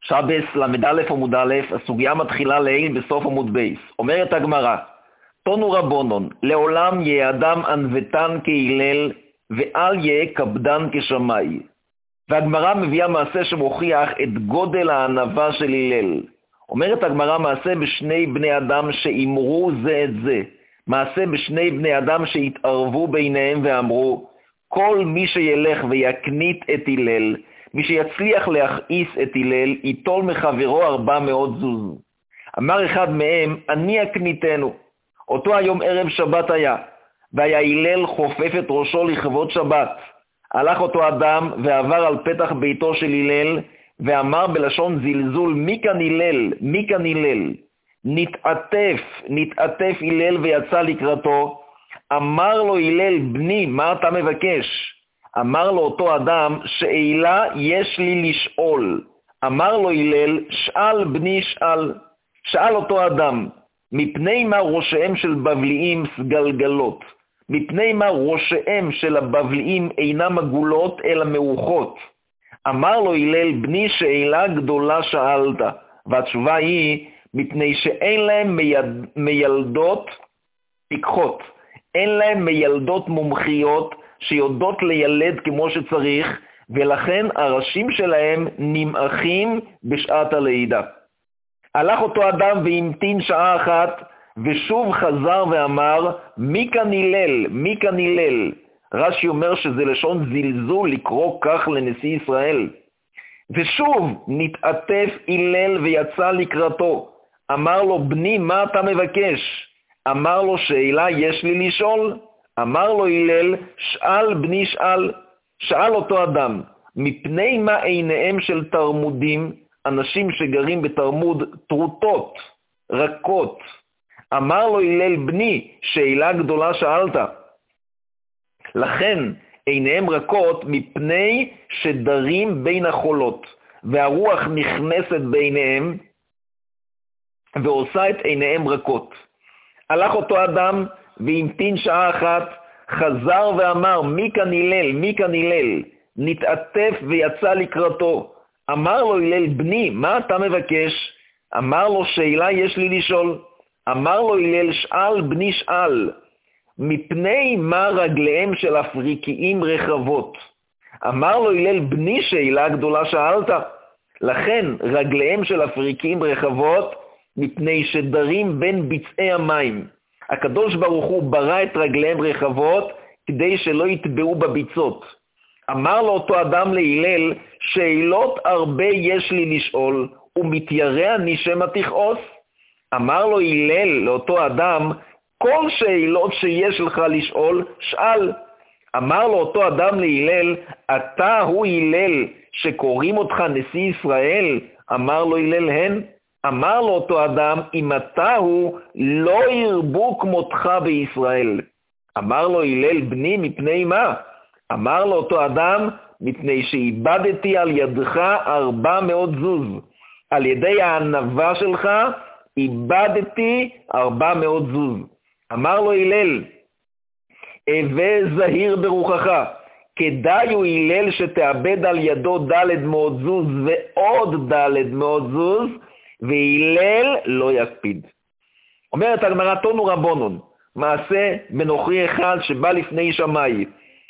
שבס למד עמוד א', הסוגיה מתחילה לעיל בסוף עמוד בייס. אומרת הגמרא, תונו רבונון, לעולם יהיה אדם ענוותן כהלל, ואל יהיה קפדן כשמאי. והגמרא מביאה מעשה שמוכיח את גודל הענווה של הלל. אומרת הגמרא מעשה בשני בני אדם שאמרו זה את זה. מעשה בשני בני אדם שהתערבו ביניהם ואמרו, כל מי שילך ויקנית את הלל, מי שיצליח להכעיס את הלל, ייטול מחברו 400 זוז. אמר אחד מהם, אני אקניתנו. אותו היום ערב שבת היה, והיה הלל חופף את ראשו לכבוד שבת. הלך אותו אדם ועבר על פתח ביתו של הלל, ואמר בלשון זלזול, מי כאן הלל? מי כאן הלל? נתעטף הלל ויצא לקראתו. אמר לו הלל, בני, מה אתה מבקש? אמר לו אותו אדם, שאלה יש לי לשאול. אמר לו הלל, שאל בני שאל. שאל אותו אדם, מפני מה ראשיהם של בבליים סגלגלות? מפני מה ראשיהם של הבבליים אינם עגולות אלא מאוחות? אמר לו הלל, בני, שאלה גדולה שאלת. והתשובה היא, מפני שאין להם מילדות פיקחות. אין להם מילדות מומחיות שיודעות לילד כמו שצריך, ולכן הראשים שלהם נמעכים בשעת הלידה. הלך אותו אדם והמתין שעה אחת, ושוב חזר ואמר, מי כאן הלל? מי כאן הלל? רש"י אומר שזה לשון זלזול לקרוא כך לנשיא ישראל. ושוב נתעטף הלל ויצא לקראתו. אמר לו, בני, מה אתה מבקש? אמר לו, שאלה יש לי לשאול. אמר לו הלל, שאל בני שאל. שאל אותו אדם, מפני מה עיניהם של תרמודים, אנשים שגרים בתרמוד, טרוטות, רכות? אמר לו הלל, בני, שאלה גדולה שאלת. לכן עיניהם רכות מפני שדרים בין החולות, והרוח נכנסת ביניהם ועושה את עיניהם רכות. הלך אותו אדם והמתין שעה אחת, חזר ואמר, מי כאן הלל? מי כאן הלל? נתעטף ויצא לקראתו. אמר לו הלל, בני, מה אתה מבקש? אמר לו, שאלה יש לי לשאול. אמר לו הלל, שאל בני שאל. מפני מה רגליהם של אפריקיים רחבות? אמר לו הלל, בני, שאלה גדולה שאלת. לכן רגליהם של אפריקיים רחבות, מפני שדרים בין ביצעי המים. הקדוש ברוך הוא ברא את רגליהם רחבות כדי שלא יטבעו בביצות. אמר לו אותו אדם להלל, שאלות הרבה יש לי לשאול, ומתיירא אני שמא תכעוס? אמר לו הלל לאותו אדם, כל שאלות שיש לך לשאול, שאל. אמר לו אותו אדם להלל, אתה הוא הלל שקוראים אותך נשיא ישראל? אמר לו הלל, הן. אמר לו אותו אדם, אם אתה הוא, לא ירבו כמותך בישראל. אמר לו הלל, בני, מפני מה? אמר לו אותו אדם, מפני שאיבדתי על ידך 400 זוז. על ידי הענווה שלך איבדתי 400 זוז. אמר לו הלל, הווה זהיר ברוחך, כדאי הוא הלל שתאבד על ידו 400 זוז ועוד 400 זוז, והלל לא יקפיד. אומרת הגמרא, תונו רבונון, מעשה בנוכרי אחד שבא לפני שמאי.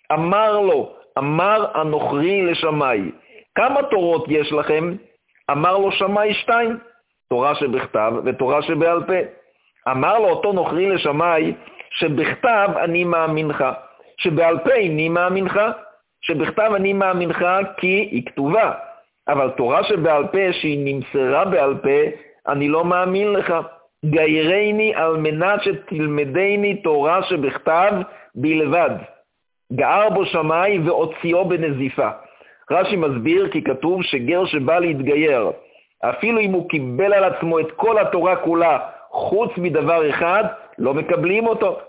אמר הנוכרי לשמאי, כמה תורות יש לכם? אמר לו שמאי 2, תורה שבכתב ותורה שבעל פה. אמר לו אותו נוכרי לשמאי, שבכתב אני מאמינך, שבעל פה אני מאמינך, שבכתב אני מאמינך כי היא כתובה, אבל תורה שבעל פה שהיא נמסרה בעל פה, אני לא מאמין לך. גיירני על מנת שתלמדני תורה שבכתב בלבד. גער בו שמאי והוציאו בנזיפה. רש"י מסביר כי כתוב שגר שבא להתגייר, אפילו אם הוא קיבל על עצמו את כל התורה כולה, חוץ מדבר אחד, לא מקבלים אותו.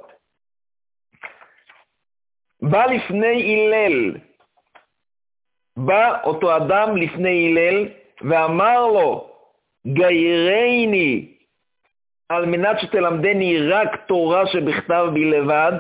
בא לפני הלל, בא אותו אדם לפני הלל ואמר לו, גיירני על מנת שתלמדני רק תורה שבכתב בלבד.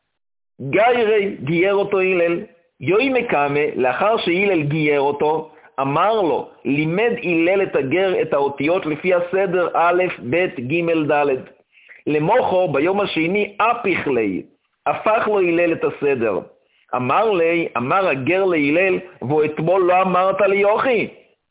גייר אותו הלל. יוי מקמה, לאחר שהלל גייר אותו, אמר לו, לימד הלל את הגר את האותיות לפי הסדר א', ב', ג', ד'. למוחו ביום השני אפיך לי, הפך לו הלל את הסדר. אמר הגר להלל, ואתמול לא אמרת לי יוכי,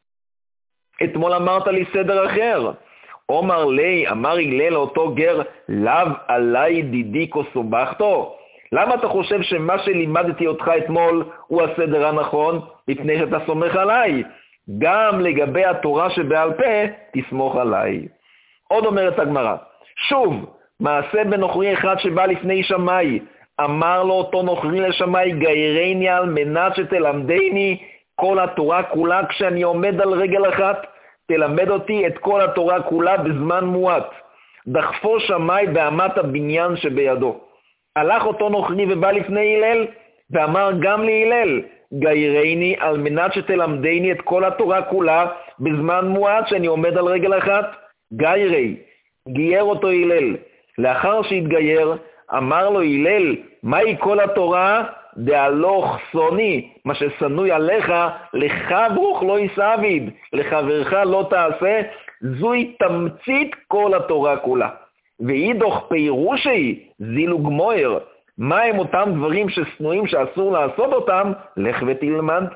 אתמול אמרת לי סדר אחר. אומר לי, אמר הלל לאותו גר, לאו עלי דידי כוסובכתו. למה אתה חושב שמה שלימדתי אותך אתמול הוא הסדר הנכון? לפני שאתה סומך עליי. גם לגבי התורה שבעל פה, תסמוך עליי. עוד אומרת הגמרא, שוב, מעשה בנוכרי אחד שבא לפני שמאי, אמר לו אותו נוכרי לשמאי, גיירני על מנת שתלמדני כל התורה כולה כשאני עומד על רגל אחת, תלמד אותי את כל התורה כולה בזמן מועט. דחפו שמאי באמת הבניין שבידו. הלך אותו נוכרי ובא לפני הלל, ואמר גם להלל, גיירני על מנת שתלמדני את כל התורה כולה בזמן מועט שאני עומד על רגל אחת. גיירי, גייר אותו הלל. לאחר שהתגייר, אמר לו הלל, מהי כל התורה? דהלוך סוני, מה שסנוי עליך, לך ברוך לא יסעביד, לחברך לא תעשה, זוהי תמצית כל התורה כולה. ואידוך פירושי, זילוג מויר, מה הם אותם דברים שסנויים שאסור לעשות אותם? לך ותלמד.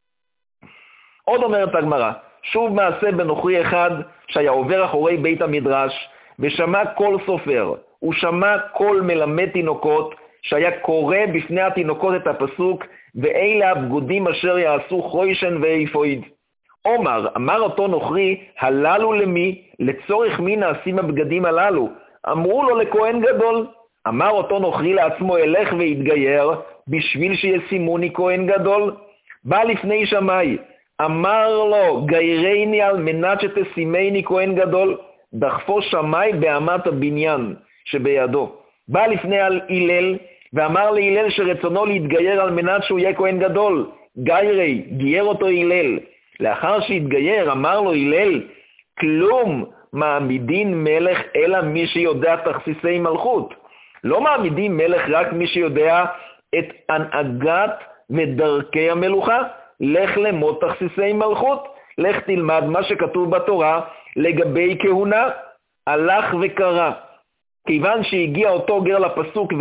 עוד אומרת הגמרא, שוב מעשה בנוכרי אחד שהיה עובר אחורי בית המדרש, ושמע כל סופר, הוא שמע כל מלמד תינוקות, שהיה קורא בפני התינוקות את הפסוק, ואלה הבגודים אשר יעשו חוישן ואיפויד. אמר אותו נוכרי, הללו למי? לצורך מי נעשים הבגדים הללו? אמרו לו לכהן גדול. אמר אותו נוכרי לעצמו, אלך והתגייר, בשביל שישימוני כהן גדול. בא לפני שמאי, אמר לו, גיירני על מנת שתשימני כהן גדול. דחפו שמאי באמת הבניין שבידו. בא לפני הלל, ואמר להלל שרצונו להתגייר על מנת שהוא יהיה כהן גדול. גיירי, גייר אותו הלל. לאחר שהתגייר, אמר לו הלל, כלום מעמידין מלך אלא מי שיודע תכסיסי מלכות. לא מעמידים מלך רק מי שיודע את הנהגת ודרכי המלוכה. לך למות תכסיסי מלכות. לך תלמד מה שכתוב בתורה לגבי כהונה. הלך וקרא. כיוון שהגיע אותו גר לפסוק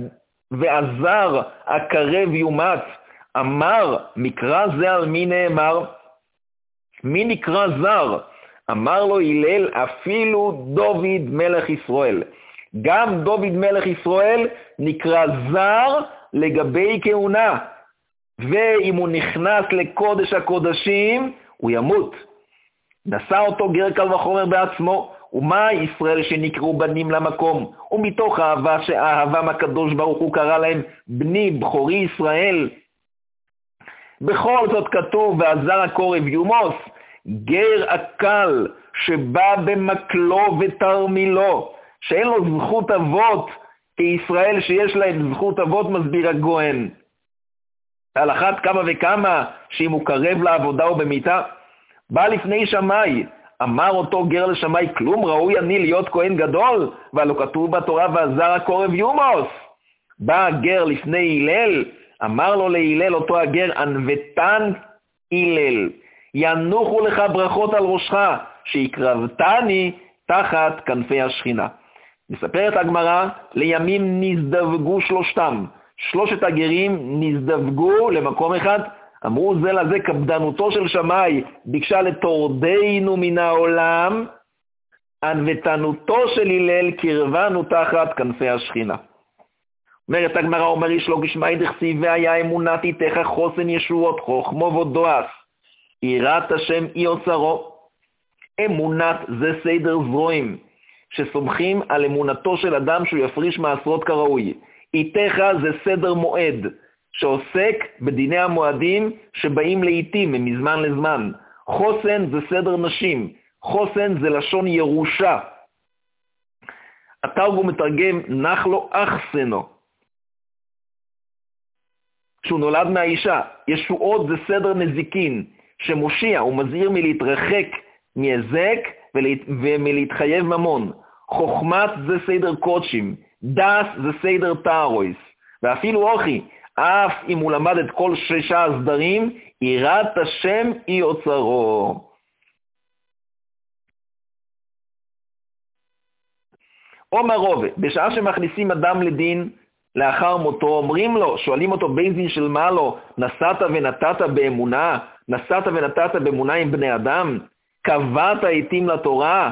ועזר הקרב יומץ, אמר, מקרא זה על מי נאמר? מי נקרא זר? אמר לו הלל, אפילו דוד מלך ישראל. גם דוד מלך ישראל נקרא זר לגבי כהונה. ואם הוא נכנס לקודש הקודשים, הוא ימות. נשא אותו גר קל וחומר בעצמו. ומה ישראל שנקראו בנים למקום? ומתוך אהבה שאהבם הקדוש ברוך הוא קרא להם בני בכורי ישראל. בכל זאת כתוב, ועזר הקורב יומוס, גר הקל שבא במקלו ותרמילו, שאין לו זכות אבות כישראל שיש להם זכות אבות, מסביר הגוהן. על אחת כמה וכמה שאם הוא קרב לעבודה או במיטה. בא לפני שמאי, אמר אותו גר לשמאי, כלום ראוי אני להיות כהן גדול? והלא כתוב בתורה ועזר הקורב יומוס. בא הגר לפני הלל, אמר לו להלל אותו הגר, ענוותן הלל, ינוחו לך ברכות על ראשך, שהקרבתני תחת כנפי השכינה. מספרת הגמרא, לימים נזדווגו שלושתם. שלושת הגרים נזדווגו למקום אחד, אמרו זה לזה, קפדנותו של שמאי ביקשה לתורדנו מן העולם, ענוותנותו של הלל קרבנו תחת כנפי השכינה. אומרת הגמרא, אומר איש לא גשמי דכסיב, והיה אמונת איתך חוסן ישועות חוכמו ודועס, יראת השם אי אוצרו. אמונת זה סדר זרועים, שסומכים על אמונתו של אדם שהוא יפריש מעשרות כראוי. איתך זה סדר מועד, שעוסק בדיני המועדים שבאים לעיתים מזמן לזמן. חוסן זה סדר נשים, חוסן זה לשון ירושה. התרגום מתרגם נחלו אחסנו, שהוא נולד מהאישה. ישועות זה סדר נזיקין, שמושיע ומזהיר מלהתרחק מהזק ומלהתחייב ממון. חוכמת זה סדר קודשים, דס זה סדר תארויס. ואפילו אוכי, אף אם הוא למד את כל 6 הסדרים, יראת השם היא אוצרו. אומר רוב, בשעה שמכניסים אדם לדין לאחר מותו, אומרים לו, שואלים אותו בית דין של מה לו, נסעת ונתת באמונה, נסעת ונתת באמונה עם בני אדם, קבעת עתים לתורה,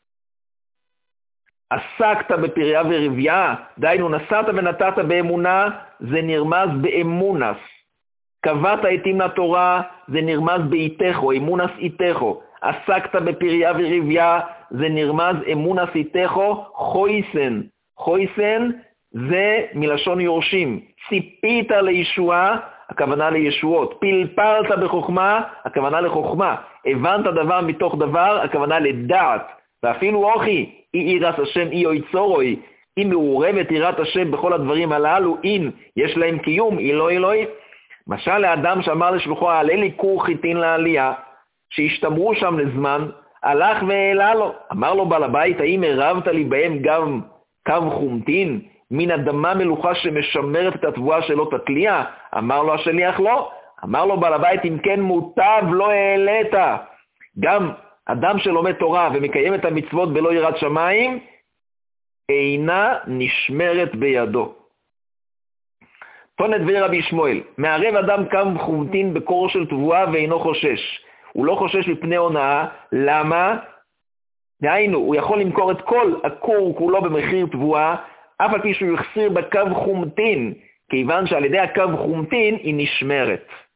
עסקת בפריה ורבייה, דיינו נסעת ונתת באמונה, זה נרמז באמונס. קבעת עתים לתורה, זה נרמז באיתךו, אמונס איתךו. עסקת בפריה ורבייה, זה נרמז אמונס איתךו, חויסן. חויסן זה מלשון יורשים. ציפית לישועה, הכוונה לישועות. פלפלת בחוכמה, הכוונה לחוכמה. הבנת דבר מתוך דבר, הכוונה לדעת. ואפילו אוכי, אי יראת השם אי יצורוי, אם מעורבת יראת השם בכל הדברים הללו, אם יש להם קיום, אלוהי. משל לאדם שאמר לשלוחו, עלה לי כור חיטין לעלייה, שהשתמרו שם לזמן, הלך והעלה לו. אמר לו בעל הבית, האם הרבת לי בהם גם קו חומטין, מן אדמה מלוכה שמשמרת את התבואה שלא תתליע? אמר לו השליח לא. אמר לו בעל הבית, אם כן מוטב לא העלית. גם אדם שלומד תורה ומקיים את המצוות בלא יראת שמיים, אינה נשמרת בידו. תונת דברי רבי שמואל, מערב אדם קו חומטין בקור של תבואה ואינו חושש. הוא לא חושש מפני הונאה, למה? דהיינו, הוא יכול למכור את כל הכור כולו במחיר תבואה, אף על פי שהוא יחסיר בקו חומטין, כיוון שעל ידי הקו חומטין היא נשמרת.